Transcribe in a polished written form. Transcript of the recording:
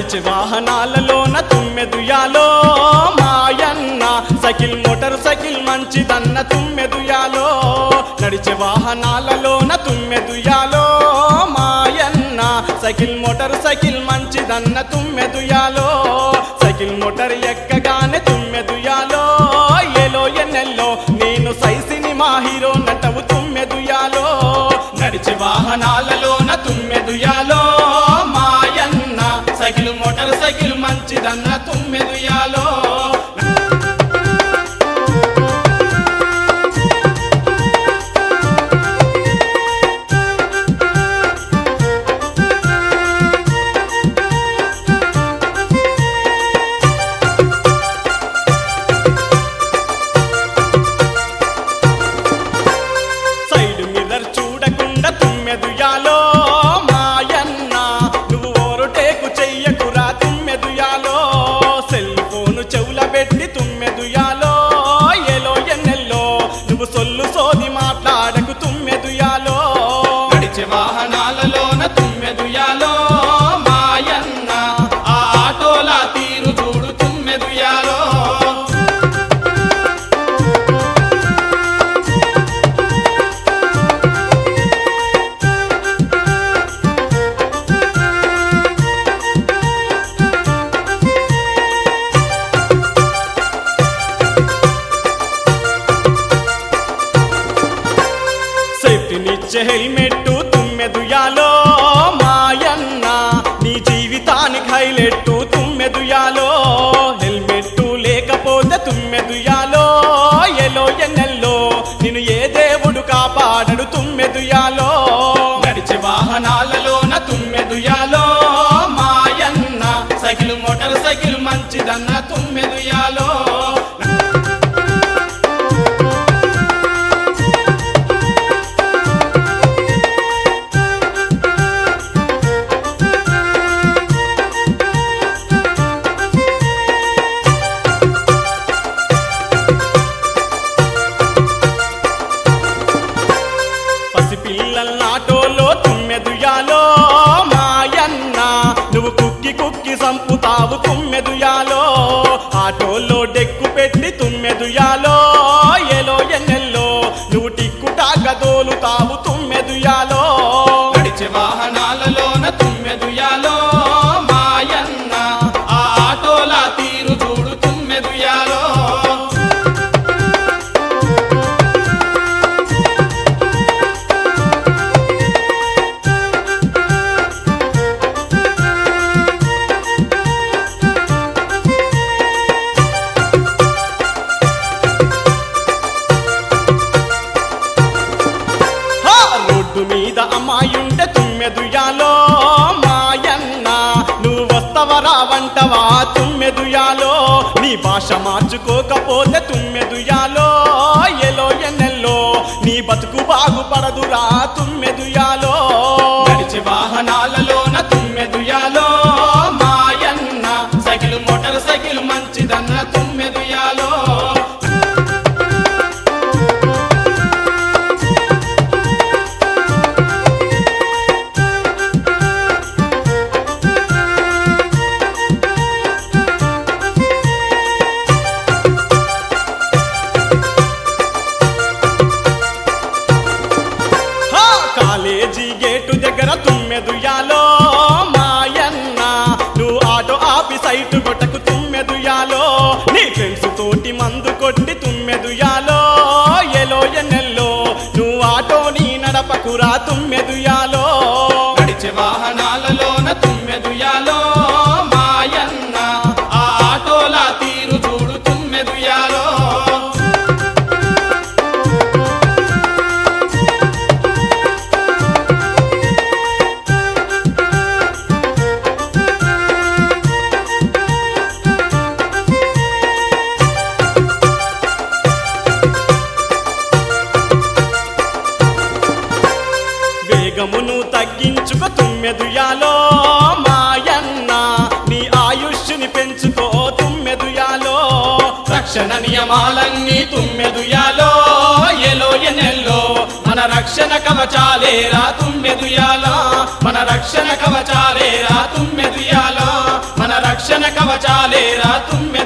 నడిచే వాహనాలలోన తుమ్మెదుయాలో మాయన్న సైకిల్ మోటార్ సైకిల్ మంచిదన్న తుమ్మెదుయాలో నడిచే వాహనాలలోన తుమ్మెదుయాలో మాయన్న సైకిల్ మోటార్ సైకిల్ మంచిదన్న తుమ్మెదుయాలో సైకిల్ మోటార్ ఎక్కగానే తుమ్మెదుయాలో ఏలో ఎన్నెల్లో నేను సైసిని మా హీరో నటవు తుమ్మెదుయాలో నడిచే వాహనాలలోన తుమ్మెదుయాలో మాయన్న సైకిల్ మోటార్ సైకిల్ మంచిదన్న తుమ్మెదుయాలో సైడ్ మిర్రర్ చూడకుండా తుమ్మెదుయాలో మాయన్న నువ్వు ఓరుటేకు చెయ్యకురా తుమ్మెదుయాలో సెల్ ఫోను చెవుల పెట్టి తుమ్మెదుయాలో ఏలో ఎన్నెల్లో నువ్వు సొల్లు సోది మాట్లాడకు తుమ్మెదుయాలో నడిచే వాహనాలలోన తుమ్మెదుయాలో మాయన్న ఆ ఆటోలా తీరు చూడు తుమ్మెదుయాలో సేఫ్టీనిచ్చే హెల్మెట్ తుమ్మెదుయాలో మాయన్న నీ జీవితానికి హైలైట్ తుమ్మెదుయాలో హెల్మెట్ లేకపోతే తుమ్మెదుయాలో ఎలో ఎన్నెల్లో నిన్ను ఏ దేవుడు కాపాడడు తుమ్మెదుయాలో నడిచే వాహనాలలోన తుమ్మెదుయాలో మాయన్న సైకిల్ మోటార్ సైకిల్ మంచిదన్న తుమ్మెదుయాలో పిల్లల్నాటోలో తుమ్మెదుయాలో మాయన్న నువ్వు కుక్కి కుక్కి సంపుతావు తుమ్మెదుయాలో ఆటోలో డెక్కు పెట్టి తుమ్మెదుయాలో ఏలో ఎన్నెల్లో నువ్వు టిక్కుటాగా దోలుతావు తుమ్మెదుయాలో నడిచే వాహనాలలోన తుమ్మెదుయాలో మాయన్న ఆ ఆటోలా తీరు చూడు తుమ్మెదుయాలో రోడ్డు మీద అమ్మాయుంటే తుమ్మెదుయాలో మాయన్న నువ్వు వస్తవరా వంటవా తుమ్మెదుయాలో నీ భాష మార్చుకోకపోతే తుమ్మెదుయాలో ఎలో ఎన్నెల్లో నీ బతుకు బాగుపడదురా తుమ్మెదుయాలో నడిచే వాహనాలలోన తుమ్మెదుయాలో మాయన్న సైకిల్ మోటార్ సైకిల్ మంచిదన్న తుమ్మెదుయాలో కాలేజీ గేటు దగ్గర తుమ్మెదుయాలో మాయన్న నువ్వు ఆటో ఆపి సైటు కొట్టకు తుమ్మెదుయాలో నీ ఫ్రెండ్స్ తోటి మందు కొట్టి తుమ్మెదుయాలో ఎలో ఎన్నెల్లో నువ్వు ఆటోని నడపకురా తుమ్మెదుయాలో నడిచే వాహనాలలోన తుమ్మెదుయాలో మాయన్న ఆ ఆటోలా తీరు చూడు తుమ్మెదుయాలో వేగమును తగ్గించుకో తుమ్మెదుయాలో మాయన్న నీ ఆయుష్ని పెంచుకో తుమ్మెదుయాలో రక్షణ నియమాలన్నీ తుమ్మెదుయాలో ఎలో ఎన్నెల్లో మన రక్షణ కవచాలేరా తుమ్మెదుయాలో మన రక్షణ కవచాలేరా తుమ్మెదుయాలో మన కవచాలేరా తుమ్మె